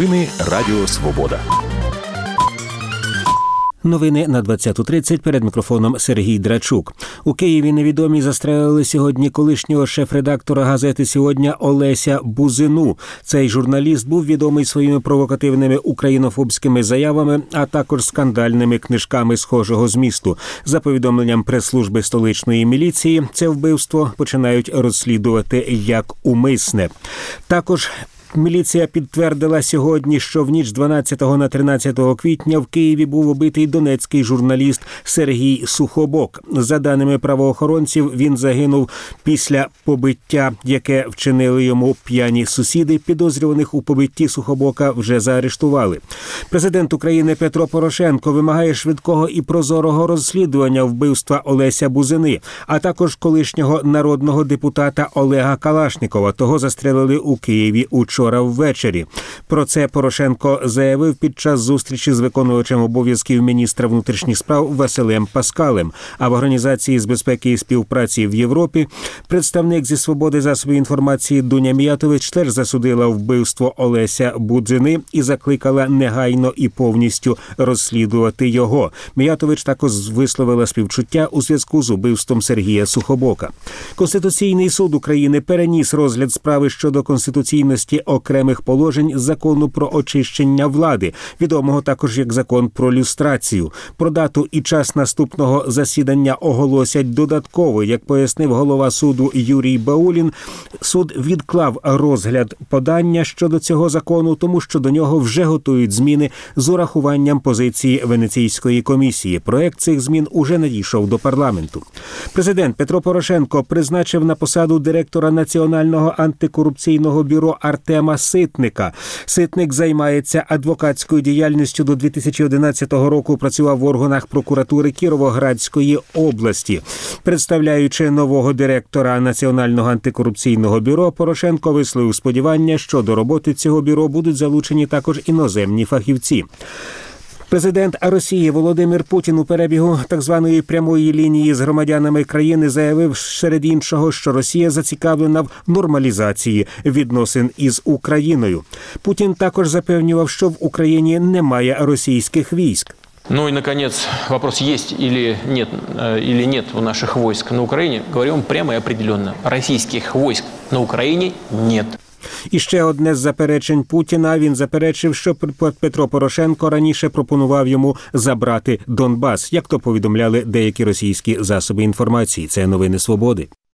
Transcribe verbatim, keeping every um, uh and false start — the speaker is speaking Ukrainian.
Новини Радіо Свобода. Новини на двадцяту тридцять, перед мікрофоном Сергій Драчук. У Києві невідомі застрелили сьогодні колишнього шеф-редактора газети «Сьогодні» Олеся Бузину. Цей журналіст був відомий своїми провокативними українофобськими заявами, а також скандальними книжками схожого змісту. За повідомленням прес-служби столичної міліції, це вбивство починають розслідувати як умисне. Також міліція підтвердила сьогодні, що в ніч з дванадцятого на тринадцяте квітня в Києві був убитий донецький журналіст Сергій Сухобок. За даними правоохоронців, він загинув після побиття, яке вчинили йому п'яні сусіди. Підозрюваних у побитті Сухобока вже заарештували. Президент України Петро Порошенко вимагає швидкого і прозорого розслідування вбивства Олеся Бузини, а також колишнього народного депутата Олега Калашнікова. Того застрелили у Києві учора ввечері. Про це Порошенко заявив під час зустрічі з виконувачем обов'язків міністра внутрішніх справ Василем Паскалем. А в Організації з безпеки і співпраці в Європі представник зі свободи засобів інформації Дуня Міятович теж засудила вбивство Олеся Бузини і закликала негайно і повністю розслідувати його. Міятович також висловила співчуття у зв'язку з убивством Сергія Сухобока. Конституційний суд України переніс розгляд справи щодо конституційності окремих положень Закону про очищення влади, відомого також як Закон про люстрацію. Про дату і час наступного засідання оголосять додатково. Як пояснив голова суду Юрій Баулін, суд відклав розгляд подання щодо цього закону, тому що до нього вже готують зміни з урахуванням позиції Венеційської комісії. Проект цих змін уже надійшов до парламенту. Президент Петро Порошенко призначив на посаду директора Національного антикорупційного бюро Артема Ситника. Ситник займається адвокатською діяльністю. До дві тисячі одинадцятого року працював в органах прокуратури Кіровоградської області. Представляючи нового директора Національного антикорупційного бюро, Порошенко висловив сподівання, що до роботи цього бюро будуть залучені також іноземні фахівці. Президент Росії Володимир Путін у перебігу так званої прямої лінії з громадянами країни заявив серед іншого, що Росія зацікавлена в нормалізації відносин із Україною. Путін також запевнював, що в Україні немає російських військ. Ну и, наконец, вопрос, есть или нет, или нет у наших войск на Украине. Говорим прямо и определенно. Российских войск на Украине нет. І ще одне з заперечень Путіна. Він заперечив, що Петро Порошенко раніше пропонував йому забрати Донбас, як то повідомляли деякі російські засоби інформації. Це новини Свободи.